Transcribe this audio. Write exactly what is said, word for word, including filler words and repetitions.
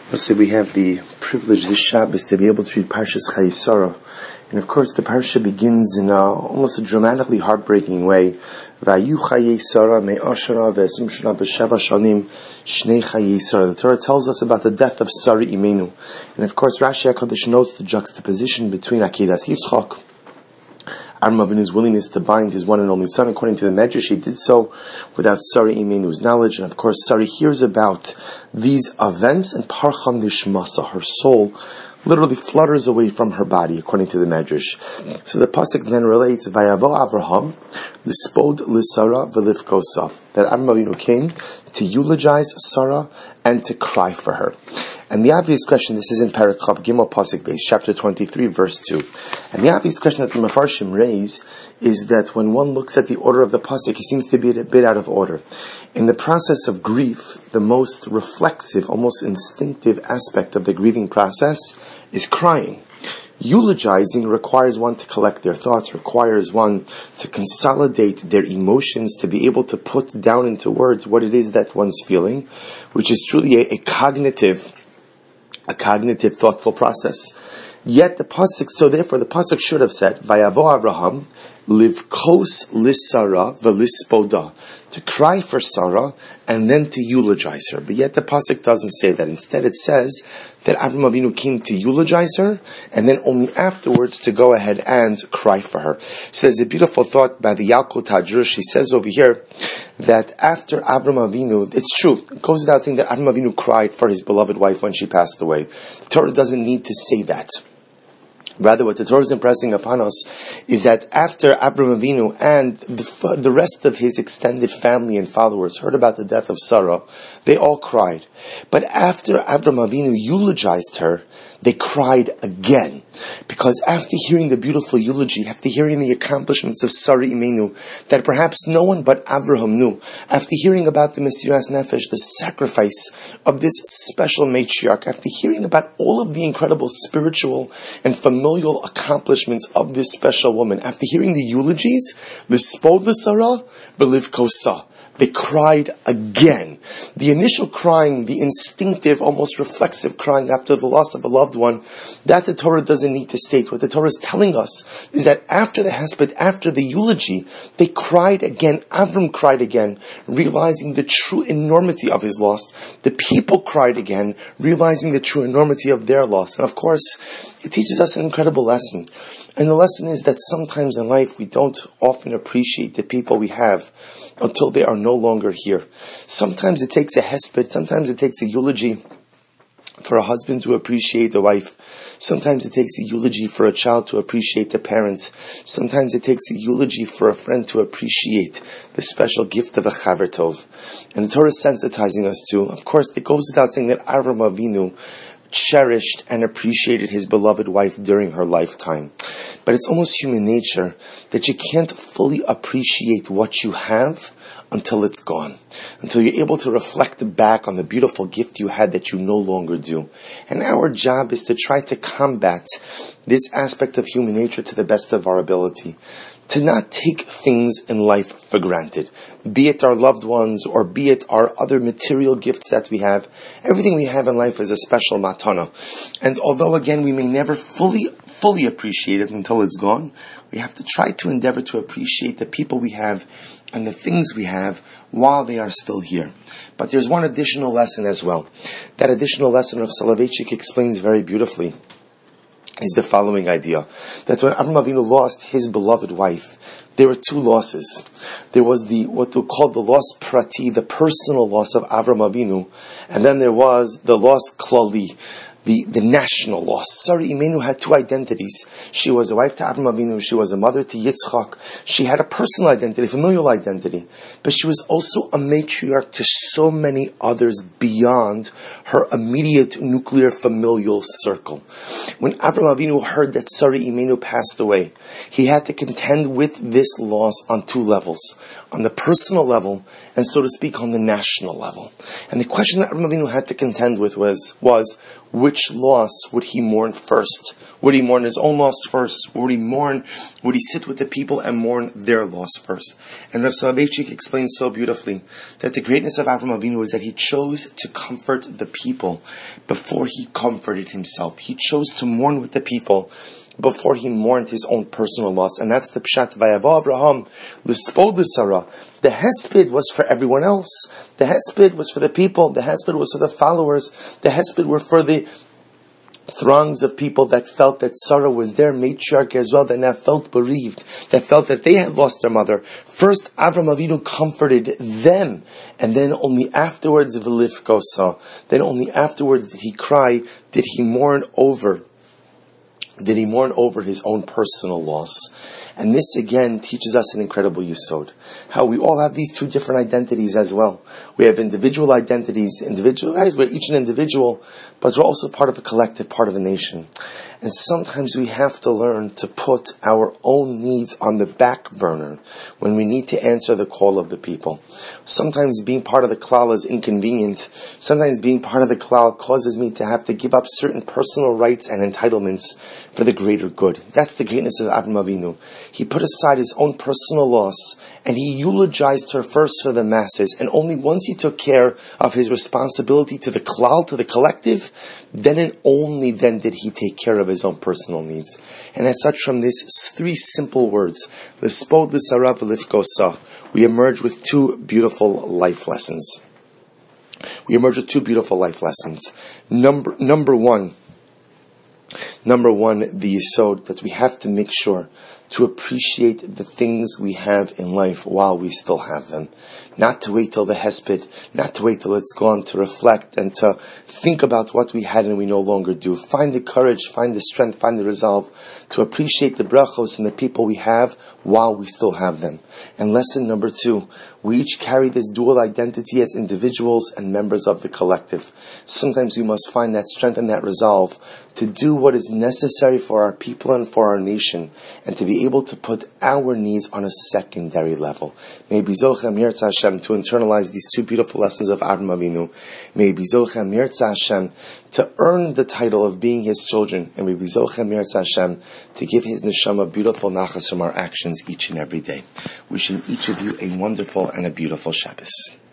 So we have the privilege this Shabbos to be able to read Parshas Chayei Sarah. And of course the Parsha begins in a, almost a dramatically heartbreaking way. Vayu Chayei Sarah me'ashara ve'esim shana v'sheva shanim shnei Chayei Sarah. The Torah tells us about the death of Sarah Imenu. And of course Rashi HaKadosh notes the juxtaposition between Akedas Yitzchak, Avram Avinu's willingness to bind his one and only son. According to the Medrash, he did so without Sarah Imenu's knowledge. And of course, Sarah hears about these events, and Parcham Nishmasa, her soul, literally flutters away from her body, according to the Medrash. So the pasuk then relates, Vayavo Avraham, Lispod Lisara Velivkosa, that Avram Avinu came to eulogize Sarah and to cry for her. And the obvious question, this is in Perek Chav Gimel Pasuk Beis, chapter twenty-three, verse two. And the obvious question that the Mefarshim raise is that when one looks at the order of the pasuk, it seems to be a bit out of order. In the process of grief, the most reflexive, almost instinctive aspect of the grieving process is crying. Eulogizing requires one to collect their thoughts, requires one to consolidate their emotions, to be able to put down into words what it is that one's feeling, which is truly a, a cognitive a cognitive, thoughtful process. Yet the pasuk, so therefore the pasuk should have said, Vayavo Avraham, livkos lisara velispoda, to cry for Sarah and then to eulogize her. But yet the pasuk doesn't say that. Instead it says that Avram Avinu came to eulogize her and then only afterwards to go ahead and cry for her. So there's a beautiful thought by the Yalkut HaDrush. He says over here that after Avram Avinu, it's true, it goes without saying that Avram Avinu cried for his beloved wife when she passed away. The Torah doesn't need to say that. Rather, what the Torah is impressing upon us is that after Avram Avinu and the, the rest of his extended family and followers heard about the death of Sarah, they all cried. But after Avram Avinu eulogized her, they cried again. Because after hearing the beautiful eulogy, after hearing the accomplishments of Sarah Imenu, that perhaps no one but Avraham knew, after hearing about the Mesiras Nefesh, the sacrifice of this special matriarch, after hearing about all of the incredible spiritual and familial accomplishments of this special woman, after hearing the eulogies, Lispod L'Sarah, V'Livkosa, they cried again. The initial crying, the instinctive, almost reflexive crying after the loss of a loved one, that the Torah doesn't need to state. What the Torah is telling us is that after the hesped, after the eulogy, they cried again. Avram cried again, realizing the true enormity of his loss. The people cried again, realizing the true enormity of their loss. And of course, it teaches us an incredible lesson. And the lesson is that sometimes in life we don't often appreciate the people we have until they are no longer here. Sometimes it takes a hesped, sometimes it takes a eulogy for a husband to appreciate a wife. Sometimes it takes a eulogy for a child to appreciate the parent. Sometimes it takes a eulogy for a friend to appreciate the special gift of a chaver tov. And the Torah is sensitizing us to, of course, it goes without saying that Avram Avinu cherished and appreciated his beloved wife during her lifetime. But it's almost human nature that you can't fully appreciate what you have until it's gone. Until you're able to reflect back on the beautiful gift you had that you no longer do. And our job is to try to combat this aspect of human nature to the best of our ability. To not take things in life for granted. Be it our loved ones or be it our other material gifts that we have. Everything we have in life is a special matana. And although again we may never fully, fully appreciate it until it's gone, we have to try to endeavor to appreciate the people we have and the things we have while they are still here. But there's one additional lesson as well. That additional lesson of Soloveitchik explains very beautifully. Is the following idea, that when Avram Avinu lost his beloved wife, there were two losses. There was the, what we call the loss prati, the personal loss of Avram Avinu, and then there was the loss klali, the, the national loss. Sarah Imenu had two identities. She was a wife to Avram Avinu, she was a mother to Yitzchak. She had a personal identity, familial identity, but she was also a matriarch to so many others beyond her immediate nuclear familial circle. When Avram Avinu heard that Sarah Imenu passed away, he had to contend with this loss on two levels. On the personal level, and so to speak, on the national level. And the question that Avram Avinu had to contend with was, was, which which loss would he mourn first? Would he mourn his own loss first? Would he mourn, would he sit with the people and mourn their loss first? And Rav Soloveitchik explains so beautifully that the greatness of Avram Avinu is that he chose to comfort the people before he comforted himself. He chose to mourn with the people before he mourned his own personal loss. And that's the Pshat Vayavo Avraham L'spod L'Sarah. The Hesped was for everyone else. The Hesped was for the people. The Hesped was for the followers. The Hesped were for the throngs of people that felt that Sarah was their matriarch as well, that now felt bereaved, that felt that they had lost their mother. First, Avram Avinu comforted them, and then only afterwards, V'lifkosa, then only afterwards did he cry, did he mourn over, did he mourn over his own personal loss. And this again teaches us an incredible yesod. How we all have these two different identities as well. We have individual identities, individual, we're each an individual, but we're also part of a collective, part of a nation. And sometimes we have to learn to put our own needs on the back burner when we need to answer the call of the people. Sometimes being part of the klal is inconvenient. Sometimes being part of the klal causes me to have to give up certain personal rights and entitlements for the greater good. That's the greatness of Avram Avinu. He put aside his own personal loss and he eulogized her first for the masses. And only once he took care of his responsibility to the klal, to the collective, then and only then did he take care of his own personal needs. And as such, from these three simple words, L'spod L'Sarah V'lifkosa, we emerge with two beautiful life lessons. We emerge with two beautiful life lessons. Number, number one, number one, the yesod that we have to make sure to appreciate the things we have in life while we still have them. Not to wait till the hesped, not to wait till it's gone, to reflect and to think about what we had and we no longer do. Find the courage, find the strength, find the resolve to appreciate the brachos and the people we have while we still have them. And lesson number two, we each carry this dual identity as individuals and members of the collective. Sometimes we must find that strength and that resolve to do what is necessary for our people and for our nation, and to be able to put our needs on a secondary level. May Bizochem Yirtzeh Hashem to internalize these two beautiful lessons of Avram Avinu. May Bizochem Yirtzeh Hashem to earn the title of being His children, and may Bizochem Yirtzeh Hashem to give His neshama beautiful nachas from our actions each and every day. Wishing each of you a wonderful and a beautiful Shabbos.